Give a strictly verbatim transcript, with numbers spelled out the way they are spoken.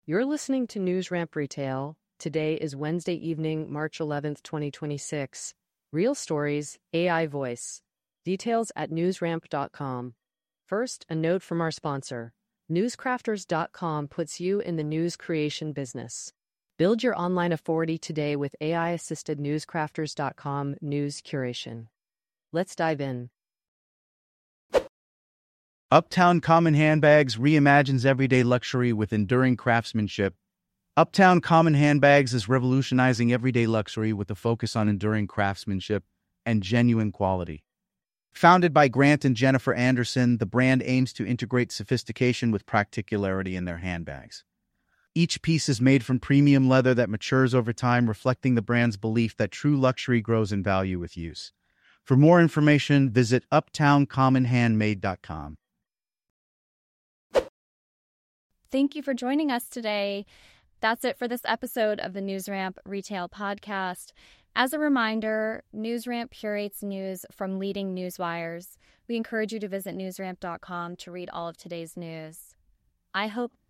You're listening to NewsRamp Retail. Today is Wednesday evening, March eleventh, twenty twenty-six. Real stories, A I voice. Details at newsramp dot com. First, a note from our sponsor. newscrafters dot com puts you in the news creation business. Build your online authority today with A I-assisted newscrafters dot com news curation. Let's dive in. Uptown Common Handbags reimagines everyday luxury with enduring craftsmanship. Uptown Common Handbags is revolutionizing everyday luxury with a focus on enduring craftsmanship and genuine quality. Founded by Grant and Jennifer Anderson, the brand aims to integrate sophistication with practicality in their handbags. Each piece is made from premium leather that matures over time, reflecting the brand's belief that true luxury grows in value with use. For more information, visit uptown common handmade dot com. Thank you for joining us today. That's it for this episode of the NewsRamp Retail Podcast. As a reminder, NewsRamp curates news from leading news wires. We encourage you to visit newsramp dot com to read all of today's news. I hope